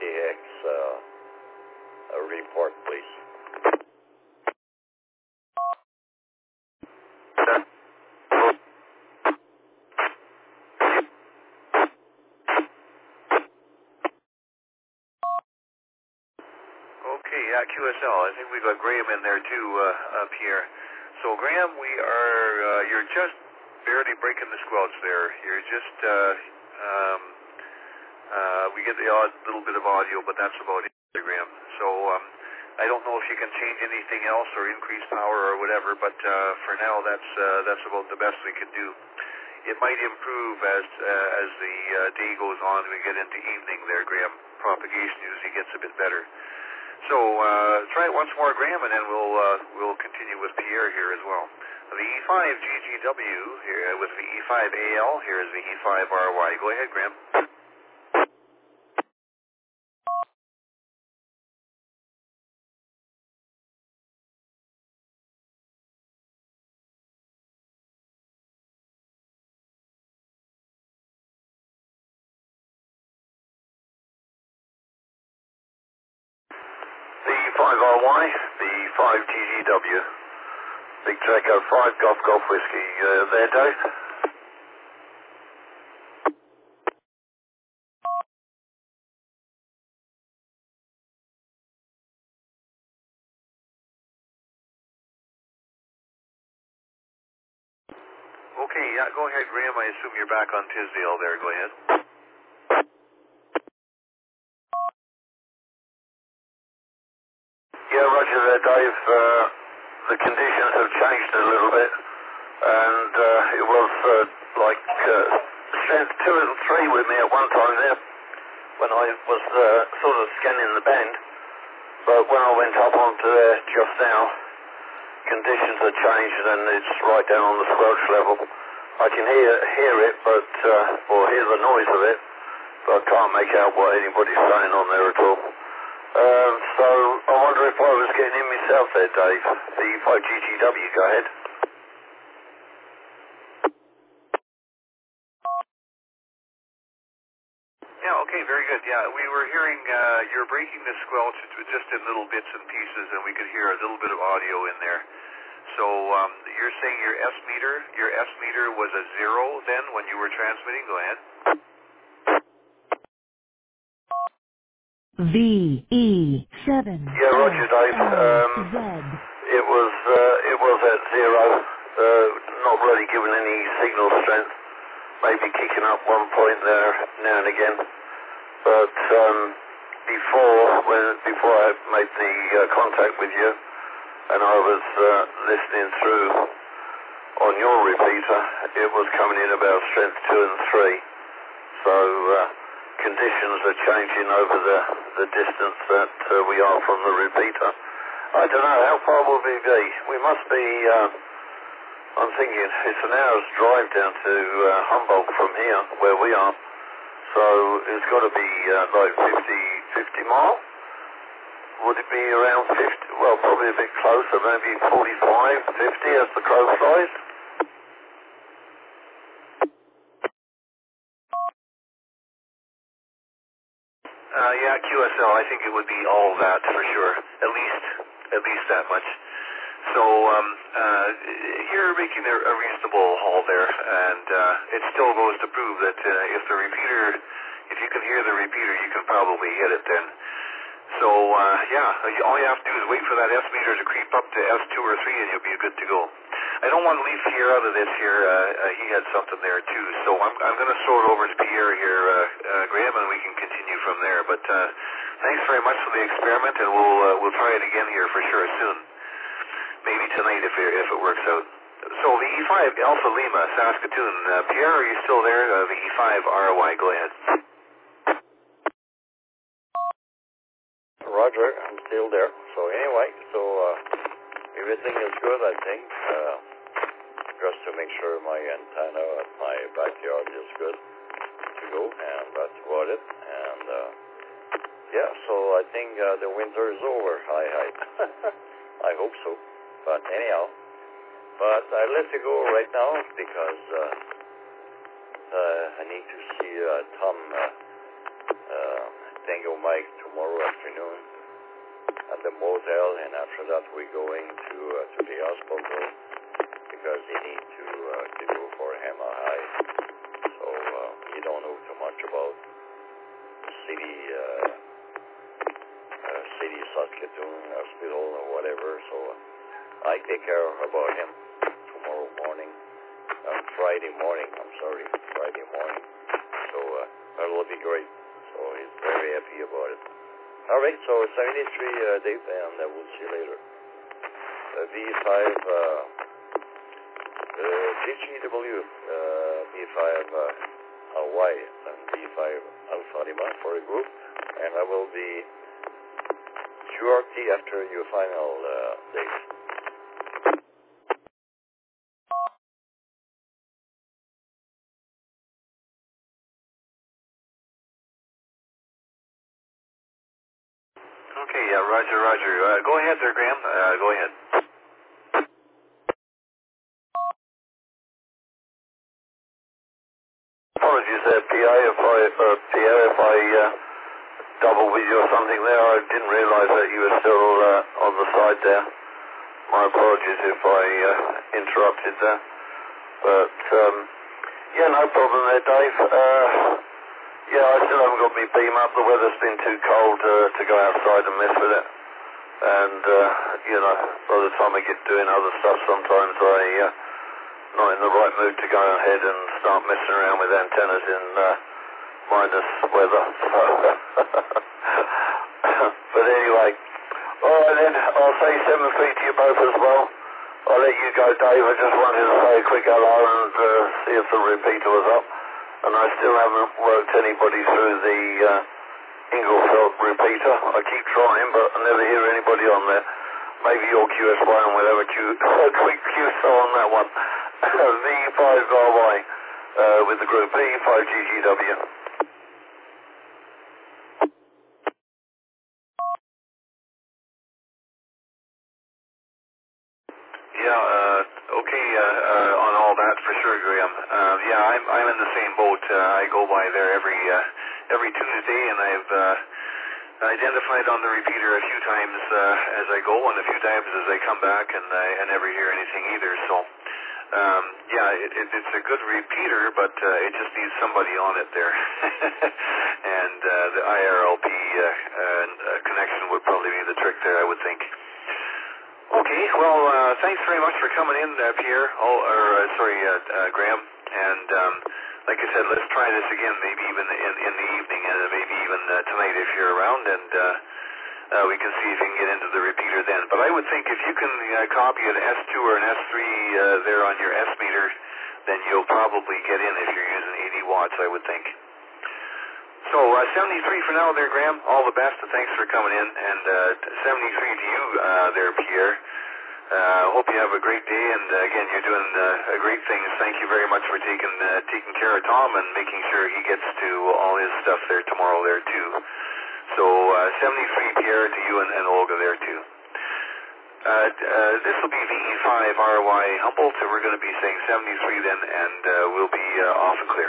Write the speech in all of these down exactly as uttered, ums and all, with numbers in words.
X uh, a report, please. Okay, yeah, Q S L. I think we got Graham in there too, uh, up here. So Graham, we are, uh, you're just barely breaking the squelch there. You're just, uh, um, uh, we get the odd little bit of audio, but that's about it, Graham. So, um, I don't know if you can change anything else or increase power or whatever, but, uh, for now that's, uh, that's about the best we can do. It might improve as, uh, as the, uh, day goes on, we get into evening there, Graham. Propagation usually gets a bit better. So, uh, try it once more, Graham, and then we'll, uh, we'll continue with Pierre here as well. The E five G G W here with the E five A L, here is the E five R Y. Go ahead, Graham. The E five R Y, the E five G G W. Big Draco five Golf Golf Whiskey. Uh, there, Dave? Okay, yeah, go ahead, Graham. I assume you're back on Tisdale there. Go ahead. Yeah, roger there, Dave. Uh, the conditions have changed a little bit, and uh, it was uh, like uh, strength two and three with me at one time there, when I was uh, sort of scanning the band. But when I went up onto there just now, conditions have changed and it's right down on the squelch level. I can hear hear it, but uh, or hear the noise of it, but I can't make out what anybody's saying on there at all. Um, so I wonder if I was getting in myself there, Dave. The E five G G W, go ahead. Yeah, okay, very good. Yeah, we were hearing, uh, you're breaking the squelch just in little bits and pieces, and we could hear a little bit of audio in there. So um, you're saying your S meter, your S meter was a zero then when you were transmitting? Go ahead. V E seven. Yeah, roger, Dave. Um, it was uh, it was at zero, uh, not really giving any signal strength. Maybe kicking up one point there now and again. But um, before when before I made the uh, contact with you, and I was uh, listening through on your repeater, it was coming in about strength two and three. So uh, conditions are changing over the, the distance that uh, we are from the repeater. I don't know, how far will we be? We must be, uh, I'm thinking, it's an hour's drive down to uh, Humboldt from here, where we are. So it's got to be uh, like fifty, fifty miles. Would it be around fifty? Well, probably a bit closer, maybe forty-five, fifty as the crow flies. Uh, yeah, Q S L, I think it would be all that for sure. At least, at least that much. So, um, uh, you're making a, a reasonable haul there, and, uh, it still goes to prove that, uh, if the repeater, if you can hear the repeater, you can probably hit it then. So, uh, yeah, all you have to do is wait for that S meter to creep up to S two or three and you'll be good to go. I don't want to leave Pierre out of this here. Uh, uh, he had something there too. So I'm, I'm going to throw it over to Pierre here, uh, uh, Graham, and we can continue from there. But, uh, thanks very much for the experiment, and we'll, uh, we'll try it again here for sure soon. Maybe tonight if it, if it works out. So the E five Alpha Lima, Saskatoon. Uh, Pierre, are you still there? Uh, the E five R Y, go ahead. Roger, I'm still there. So anyway, so uh, everything is good, I think. Uh, just to make sure my antenna at my backyard is good to go, and that's about it. And uh, yeah, so I think uh, the winter is over. I I, I hope so. But anyhow, but I let you go right now because uh, uh, I need to see uh, Tom uh, uh, thing you, Mike, tomorrow afternoon at the motel, and after that we're going to uh, to the hospital because they need to uh, to go for M R I. So uh, you don't know too much about city uh, uh, city Saskatoon hospital or whatever. So uh, I take care about him tomorrow morning, uh, Friday morning. I'm sorry, Friday morning. So uh, that will be great. So he's very happy about it. All right, so seventy-three, uh, Dave, and uh, we'll see you later. Uh, V five, uh, uh, G G W, uh, V five, uh, Hawaii, and V five Alpha Lima for a group, and I will be Q R T after your final, uh, Dave. Okay, yeah, roger, roger. Uh, go ahead there, Graham. Uh, go ahead. Apologies there, P A, if I, uh, P A, if I uh, double with you or something there. I didn't realise that you were still uh, on the side there. My apologies if I uh, interrupted there. But, um, yeah, no problem there, Dave. Uh, yeah, I still haven't got my beam up. The weather's been too cold uh, to go outside and mess with it. And, uh, you know, by the time I get doing other stuff, sometimes I, uh, not in the right mood to go ahead and start messing around with antennas in uh, minus weather. But anyway, all right then, I'll say seven three to you both as well. I'll let you go, Dave. I just wanted to say a quick hello and uh, see if the repeater was up. And I still haven't worked anybody through the uh, Inglefeld repeater. I keep trying, but I never hear anybody on there. Maybe your Q S Y and we'll have a, Q, a quick Q S O on that one. V five R Y uh, with the group V five G G W. Yeah, uh, okay, uh, uh, on all that for sure, Graham. Uh, yeah, I'm, I'm in the same boat. Uh, I go by there every, uh, every Tuesday, and I've, uh, identified on the repeater a few times, uh, as I go, and a few times as I come back, and I, I never hear anything either, so, um, yeah, it, it, it's a good repeater, but, uh, it just needs somebody on it there. And, uh, the I R L P, uh, uh, connection would probably be the trick there, I would think. Okay, well, uh, thanks very much for coming in, uh, Pierre, oh, or, uh, sorry, uh, uh, Graham, and, um, like I said, let's try this again, maybe even in, in the evening, and maybe even uh, tonight if you're around, and uh, uh, we can see if you can get into the repeater then. But I would think if you can uh, copy an S two or an S three uh, there on your S meter, then you'll probably get in if you're using eighty watts, I would think. So uh, seventy-three for now there, Graham. All the best, and thanks for coming in. And uh, seventy-three to you uh, there, Pierre. Uh, hope you have a great day, and uh, again, you're doing uh, great things. Thank you very much for taking uh, taking care of Tom and making sure he gets to all his stuff there tomorrow there too. So uh, seventy-three, Pierre, to you and, and Olga there too. Uh, uh, this will be V E five R Y Humboldt, so we're going to be saying seventy-three then, and uh, we'll be uh, off and clear.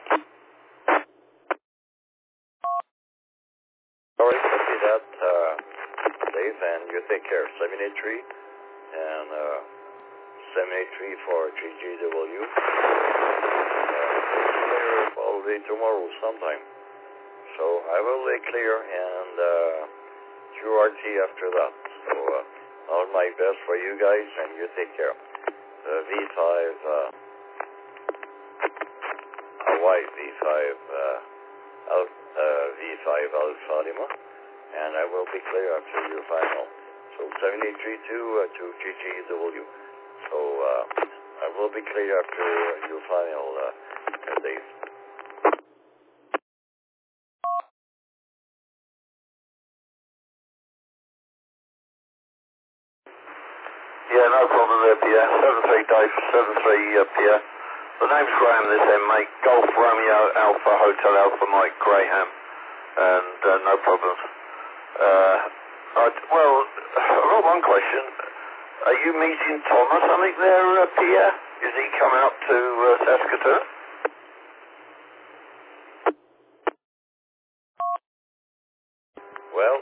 All right, copy that, uh, Dave, and you take care. seventy-three. And uh, seventy-three for G G W. Uh, probably tomorrow sometime. So I will lay clear and uh, Q R T after that. So uh, all my best for you guys, and you take care. Uh, V five uh, Hawaii V five uh, Al, uh, V five Alpha Lima, and I will be clear after your final. So seventy-three to, uh, to G G W. So uh, I will be clear after your final uh, days. Yeah, no problem there, Pierre. seven three Dave, seven three uh, Pierre. The name's Graham this end, mate. Golf Romeo Alpha Hotel Alpha Mike Graham. And uh, no problems. Uh, I'd, well, I've got one question. Are you meeting Tom or something there, uh, Pierre? Is he coming up to uh, Saskatoon?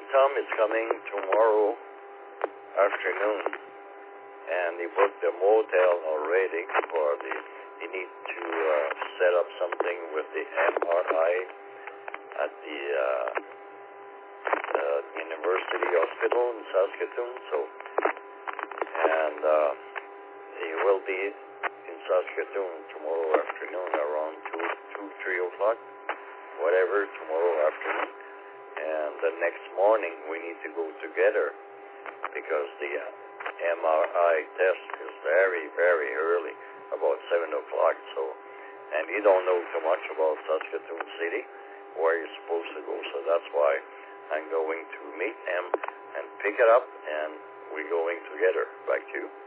Tom is coming tomorrow afternoon, and he booked the motel already for the, he needs to uh, set up something with the M R I at the uh, uh, University Hospital in Saskatoon, so, and uh, he will be in Saskatoon tomorrow afternoon around two, two, three o'clock, whatever, tomorrow afternoon. And the next morning we need to go together because the uh, M R I test is very, very early, about seven o'clock. So, and he don't know too much about Saskatoon City, where he's supposed to go. So that's why I'm going to meet him and pick it up, and we're going together. Back to you.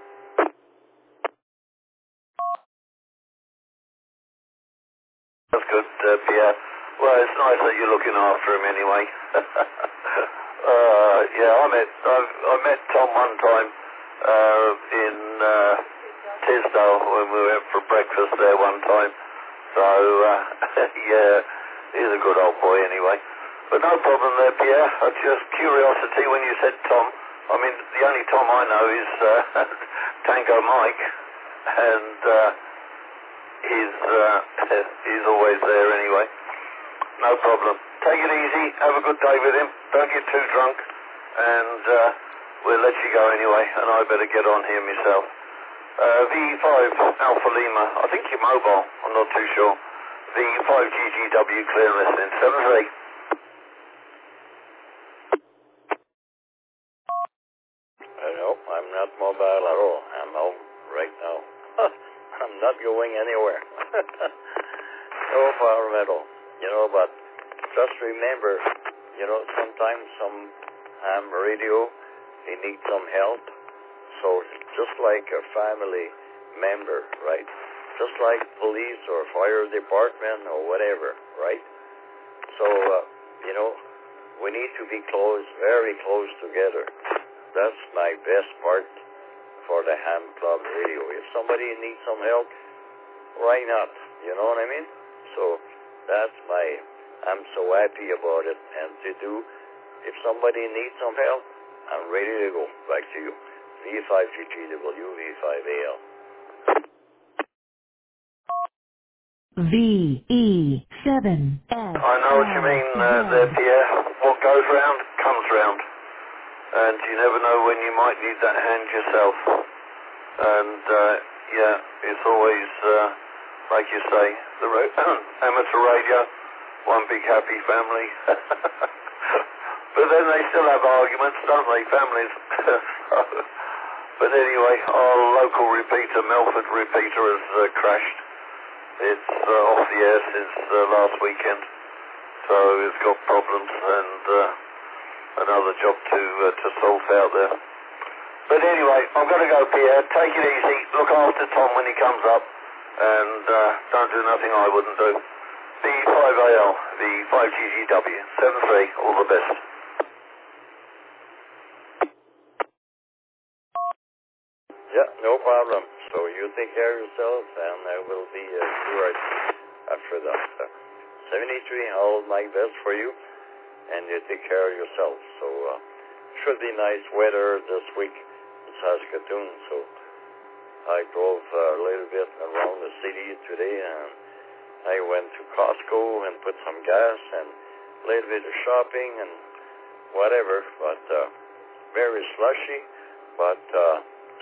That's good, uh, Pierre. Well, it's nice that you're looking after him anyway. uh, yeah, I met I've, I met Tom one time uh, in uh, Tisdale when we went for breakfast there one time. So uh, yeah, he's a good old boy anyway. But no problem there, Pierre. Uh, just curiosity when you said Tom. I mean, the only Tom I know is uh, Tango Mike, and uh, he's uh, he's always there anyway. No problem. Take it easy. Have a good day with him. Don't get too drunk. And uh, we'll let you go anyway. And I better get on here myself. Uh, V five Alpha Lima. I think you're mobile. I'm not too sure. V five G G W clear and listening. seven three. No, I'm not mobile at all. I'm home right now. I'm not going anywhere. No problem at all. You know, but just remember, you know, sometimes some ham radio, they need some help. So just like a family member, right? Just like police or fire department or whatever, right? So, uh, you know, we need to be close, very close together. That's my best part for the Ham Club radio. If somebody needs some help, why not? You know what I mean? So that's my, I'm so happy about it. And to do, if somebody needs some help, I'm ready to go. Back to you. V five G G W, V five A L. V E seven S. I know what you mean uh, there, Pierre. What goes round, comes round. And you never know when you might need that hand yourself. And, uh, yeah, it's always, uh, like you say, the ra- amateur radio, one big happy family. But then they still have arguments, don't they, families? But anyway, our local repeater, Melford repeater, has uh, crashed. It's uh, off the air since uh, last weekend. So it's got problems and uh, another job to uh, to sort out there. But anyway, I'm going to go, Pierre. Take it easy. Look after Tom when he comes up. And uh, don't do nothing I wouldn't do. V five A L, V five G G W, seven three, all the best. Yeah, no problem. So you take care of yourself, and I will be uh, right after that. Uh, seventy-three, all my best for you, and you take care of yourself. So uh, should be nice weather this week in Saskatoon. So I drove uh, a little bit around the city today, and I went to Costco and put some gas and a little bit of shopping and whatever. But uh, very slushy, but. Uh,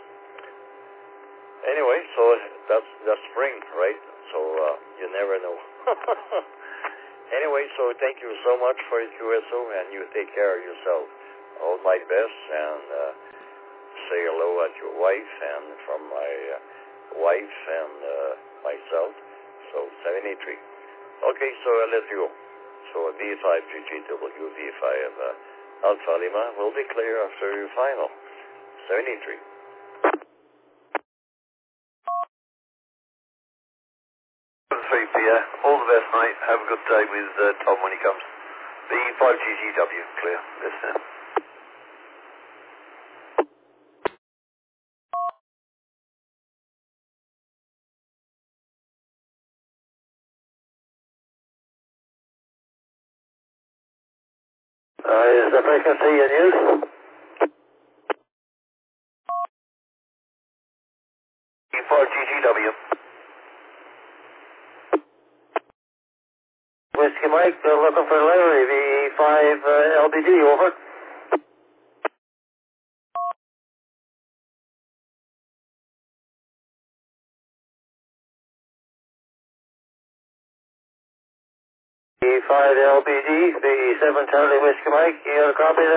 Anyway, so that's that's spring, right? So uh, you never know. Anyway, so thank you so much for your Q S O, and you take care of yourself. All my best, and uh, say hello at your wife, and from my uh, wife and uh, myself. So seventy-three. Okay, so I'll let you go. So V five G G W, V five uh, Alpha Lima will be clear after your final. seventy-three. three, Pierre. All the best, mate. Have a good day with uh, Tom when he comes. V five G G W, clear. Listen. Uh, is the frequency in use? for G G W. Whiskey Mike, uh, looking for Larry, V five uh, L B D, over. V five L B D, V seven Charlie Whiskey Mike, you got a copy of that?